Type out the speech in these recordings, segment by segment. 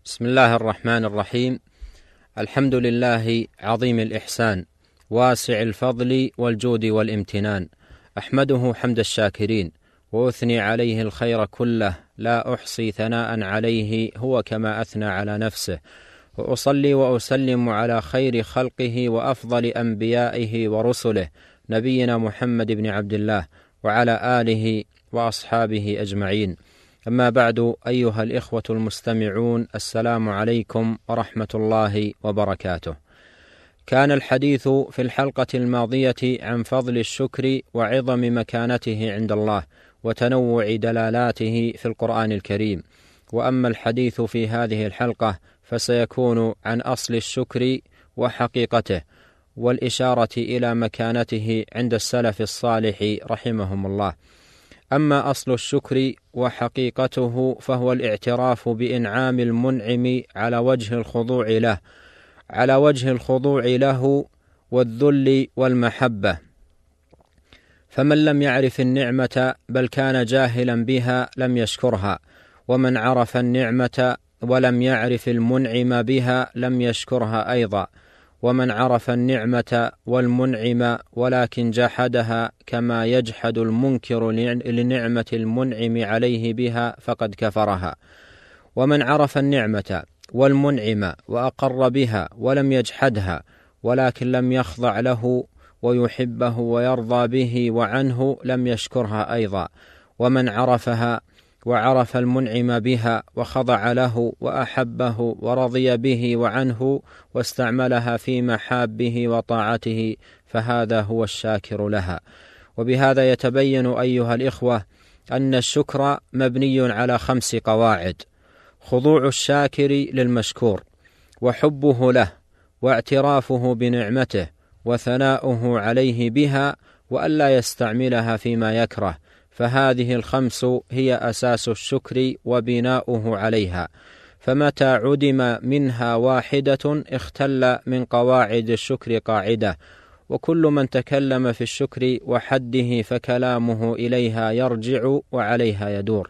بسم الله الرحمن الرحيم. الحمد لله عظيم الإحسان واسع الفضل والجود والامتنان، أحمده حمد الشاكرين وأثني عليه الخير كله، لا أحصي ثناء عليه هو كما أثنى على نفسه، وأصلي وأسلم على خير خلقه وأفضل أنبيائه ورسله نبينا محمد بن عبد الله وعلى آله وأصحابه أجمعين. أما بعد، أيها الإخوة المستمعون، السلام عليكم ورحمة الله وبركاته. كان الحديث في الحلقة الماضية عن فضل الشكر وعظم مكانته عند الله وتنوع دلالاته في القرآن الكريم، وأما الحديث في هذه الحلقة فسيكون عن أصل الشكر وحقيقته، والإشارة إلى مكانته عند السلف الصالح رحمهم الله. أما أصل الشكر وحقيقته فهو الاعتراف بإنعام المنعم على وجه الخضوع له والذل والمحبة. فمن لم يعرف النعمة بل كان جاهلا بها لم يشكرها، ومن عرف النعمة ولم يعرف المنعم بها لم يشكرها أيضا، ومن عرف النعمة والمنعم ولكن جحدها كما يجحد المنكر لنعمة المنعم عليه بها فقد كفرها. ومن عرف النعمة والمنعم وأقر بها ولم يجحدها ولكن لم يخضع له ويحبه ويرضى به وعنه لم يشكرها أيضا. ومن عرفها وعرف المنعم بها وخضع له وأحبه ورضي به وعنه واستعملها في محابه وطاعته فهذا هو الشاكر لها. وبهذا يتبين أيها الإخوة أن الشكر مبني على 5 قواعد: خضوع الشاكر للمشكور، وحبه له، واعترافه بنعمته، وثناؤه عليه بها، وألا يستعملها فيما يكره. فهذه ال5 هي أساس الشكر وبناؤه عليها، فمتى عدم منها واحدة اختل من قواعد الشكر قاعدة، وكل من تكلم في الشكر وحده فكلامه إليها يرجع وعليها يدور.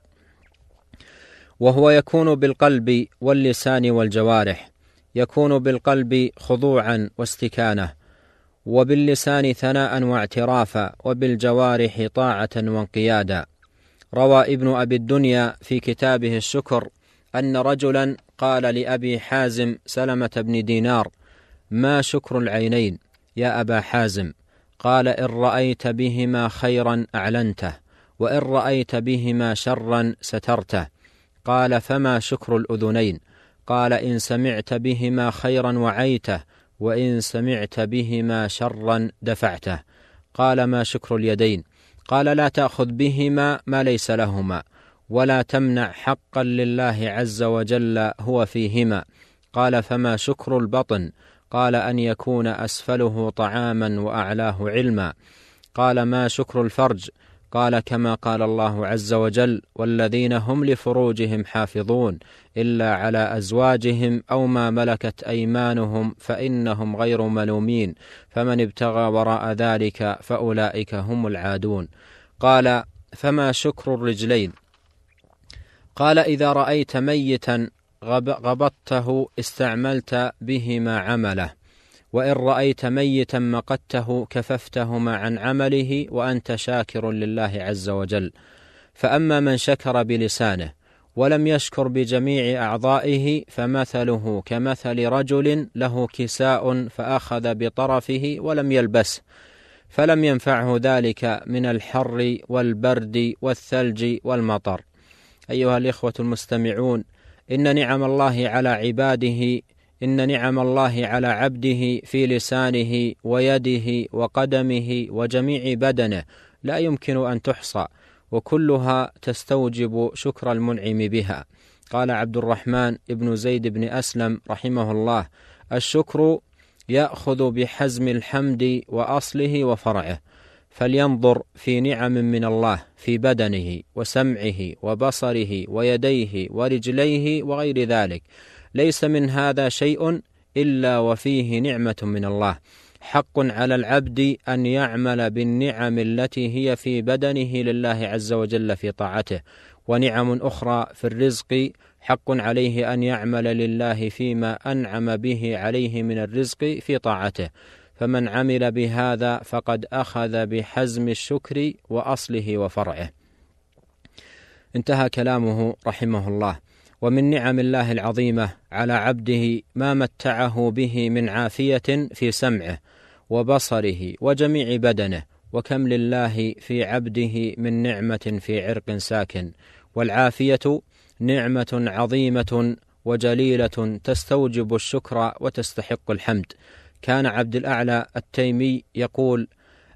وهو يكون بالقلب واللسان والجوارح، يكون بالقلب خضوعا واستكانة، وباللسان ثناء واعترافا، وبالجوارح طاعة وانقيادا. روى ابن أبي الدنيا في كتابه الشكر أن رجلا قال لأبي حازم سلمة بن دينار: ما شكر العينين يا أبا حازم؟ قال: إن رأيت بهما خيرا أعلنته، وإن رأيت بهما شرا سترته. قال: فما شكر الأذنين؟ قال: إن سمعت بهما خيرا وعيته، وإن سمعت بهما شرا دفعته. قال: ما شكر اليدين؟ قال: لا تأخذ بهما ما ليس لهما، ولا تمنع حقا لله عز وجل هو فيهما. قال: فما شكر البطن؟ قال: أن يكون أسفله طعاما وأعلاه علما. قال: ما شكر الفرج؟ قال: كما قال الله عز وجل: والذين هم لفروجهم حافظون إلا على أزواجهم أو ما ملكت أيمانهم فإنهم غير ملومين، فمن ابتغى وراء ذلك فأولئك هم العادون. قال: فما شكر الرجلين؟ قال: إذا رأيت ميتا غبطته استعملت بهما عمله، وإن رأيت ميتا مقته كففتهما عن عمله، وأنت شاكر لله عز وجل. فأما من شكر بلسانه ولم يشكر بجميع أعضائه فمثله كمثل رجل له كساء فأخذ بطرفه ولم يلبسه، فلم ينفعه ذلك من الحر والبرد والثلج والمطر. أيها الإخوة المستمعون، إن نعم الله على عبده في لسانه ويده وقدمه وجميع بدنه لا يمكن أن تحصى، وكلها تستوجب شكر المنعم بها. قال عبد الرحمن بن زيد بن أسلم رحمه الله: الشكر يأخذ بحزم الحمد وأصله وفرعه، فلينظر في نعم من الله في بدنه وسمعه وبصره ويديه ورجليه وغير ذلك، ليس من هذا شيء إلا وفيه نعمة من الله. حق على العبد أن يعمل بالنعم التي هي في بدنه لله عز وجل في طاعته، ونعم أخرى في الرزق حق عليه أن يعمل لله فيما أنعم به عليه من الرزق في طاعته، فمن عمل بهذا فقد أخذ بحزم الشكر وأصله وفرعه. انتهى كلامه رحمه الله. ومن نعم الله العظيمة على عبده ما متعه به من عافية في سمعه وبصره وجميع بدنه، وكم لله في عبده من نعمة في عرق ساكن. والعافية نعمة عظيمة وجليلة تستوجب الشكر وتستحق الحمد. كان عبد الأعلى التيمي يقول: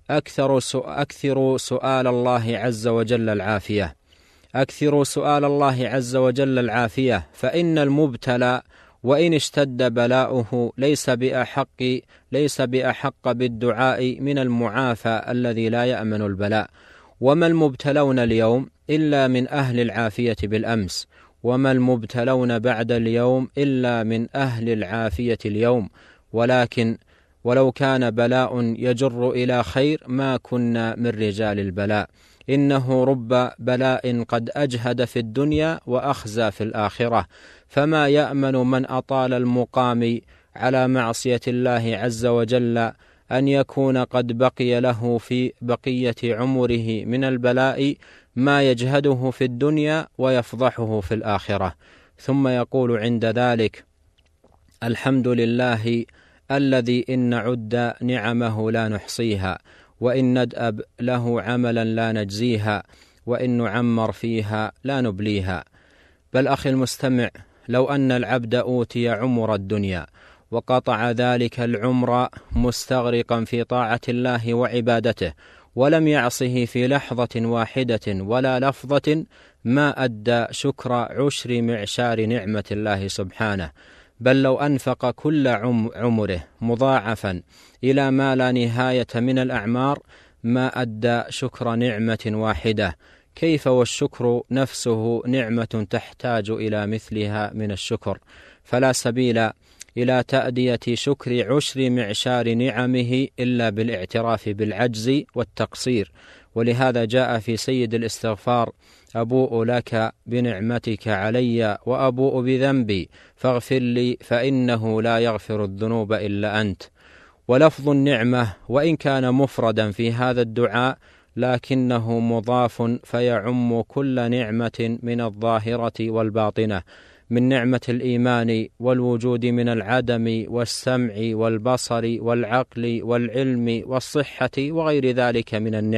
أكثروا سؤال الله عز وجل العافية، أكثروا سؤال الله عز وجل العافية، فإن المبتلى وإن اشتد بلاؤه ليس بأحق بالدعاء من المعافى الذي لا يأمن البلاء. وما المبتلون اليوم إلا من أهل العافية بالأمس، وما المبتلون بعد اليوم إلا من أهل العافية اليوم. ولكن ولو كان بلاء يجر إلى خير ما كنا من رجال البلاء. إنه رب بلاء قد أجهد في الدنيا وأخزى في الآخرة، فما يأمن من أطال المقام على معصية الله عز وجل أن يكون قد بقي له في بقية عمره من البلاء ما يجهده في الدنيا ويفضحه في الآخرة. ثم يقول عند ذلك: الحمد لله الذي إن نعد نعمه لا نحصيها، وإن ندأب له عملا لا نجزيها، وإن نعمر فيها لا نبليها. بل أخي المستمع، لو أن العبد أوتي عمر الدنيا وقطع ذلك العمر مستغرقا في طاعة الله وعبادته ولم يعصه في لحظة واحدة ولا لفظة، ما أدى شكر عشر معشار نعمة الله سبحانه. بل لو أنفق كل عمره مضاعفا إلى ما لا نهاية من الأعمار ما أدى شكر نعمة واحدة. كيف والشكر نفسه نعمة تحتاج إلى مثلها من الشكر؟ فلا سبيل إلى تأدية شكر عشر معشار نعمه إلا بالاعتراف بالعجز والتقصير. ولهذا جاء في سيد الاستغفار: أبوء لك بنعمتك علي وأبوء بذنبي فاغفر لي فإنه لا يغفر الذنوب إلا أنت. ولفظ النعمة وإن كان مفردا في هذا الدعاء لكنه مضاف فيعم كل نعمة من الظاهرة والباطنة، من نعمة الإيمان والوجود من العدم والسمع والبصر والعقل والعلم والصحة وغير ذلك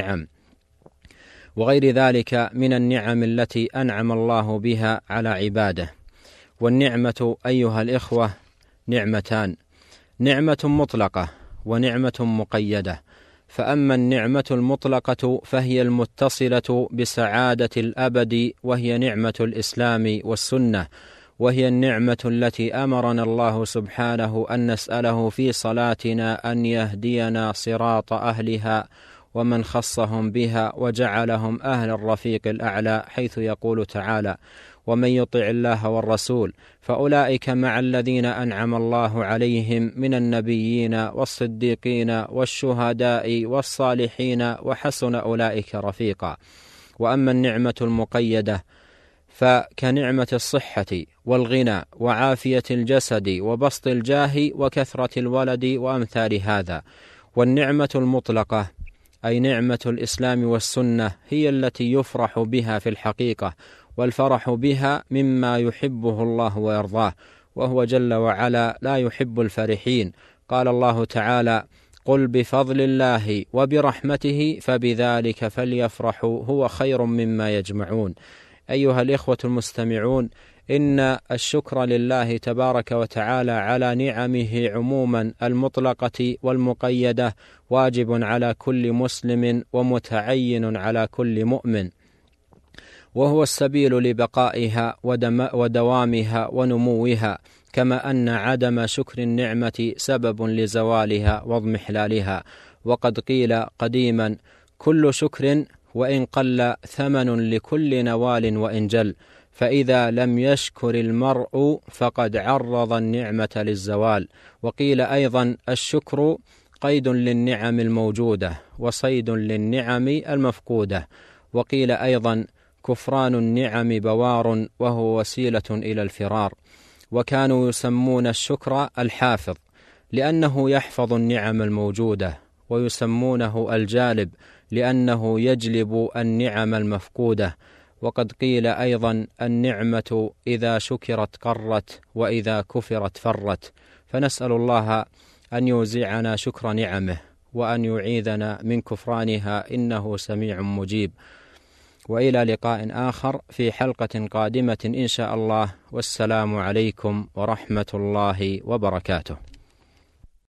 من النعم التي أنعم الله بها على عباده. والنعمة أيها الإخوة نعمتان: نعمة مطلقة ونعمة مقيدة. فأما النعمة المطلقة فهي المتصلة بسعادة الأبد، وهي نعمة الإسلام والسنة، وهي النعمة التي أمرنا الله سبحانه أن نسأله في صلاتنا أن يهدينا صراط أهلها ومن خصهم بها وجعلهم أهل الرفيق الأعلى، حيث يقول تعالى: ومن يطع الله والرسول فأولئك مع الذين أنعم الله عليهم من النبيين والصديقين والشهداء والصالحين وحسن أولئك رفيقا. وأما النعمة المقيدة فكنعمة الصحة والغنى وعافية الجسد وبسط الجاه وكثرة الولد وأمثال هذا. والنعمة المطلقة أي نعمة الإسلام والسنة هي التي يفرح بها في الحقيقة، والفرح بها مما يحبه الله ويرضاه، وهو جل وعلا لا يحب الفرحين. قال الله تعالى: قل بفضل الله وبرحمته فبذلك فليفرحوا هو خير مما يجمعون. أيها الإخوة المستمعون، إن الشكر لله تبارك وتعالى على نعمه عموما المطلقة والمقيدة واجب على كل مسلم ومتعين على كل مؤمن، وهو السبيل لبقائها ودوامها ونموها، كما أن عدم شكر النعمة سبب لزوالها واضمحلالها. وقد قيل قديما: كل شكر وإن قل ثمن لكل نوال وإن جل، فإذا لم يشكر المرء فقد عرض النعمة للزوال. وقيل أيضا: الشكر قيد للنعم الموجودة وصيد للنعم المفقودة. وقيل أيضا: كفران النعم بوار وهو وسيلة إلى الفرار. وكانوا يسمون الشكر الحافظ لأنه يحفظ النعم الموجودة، ويسمونه الجالب لأنه يجلب النعم المفقودة. وقد قيل أيضا: النعمة إذا شكرت قرت، وإذا كفرت فرت. فنسأل الله أن يوزعنا شكر نعمه، وأن يعيذنا من كفرانها، إنه سميع مجيب. وإلى لقاء آخر في حلقة قادمة إن شاء الله، والسلام عليكم ورحمة الله وبركاته.